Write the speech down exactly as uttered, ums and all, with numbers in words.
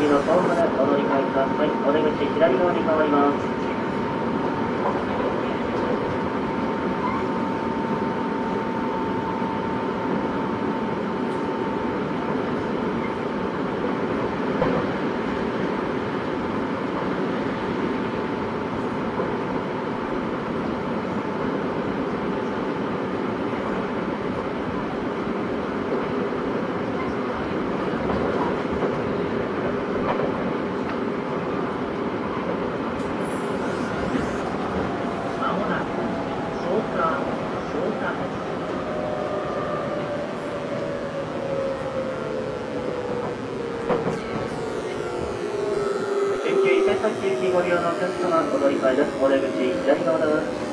次のホームでお乗り換えください。お出口左側に変わります。伊勢崎行きご利用のお客様、お乗り換えです。お出口左側です。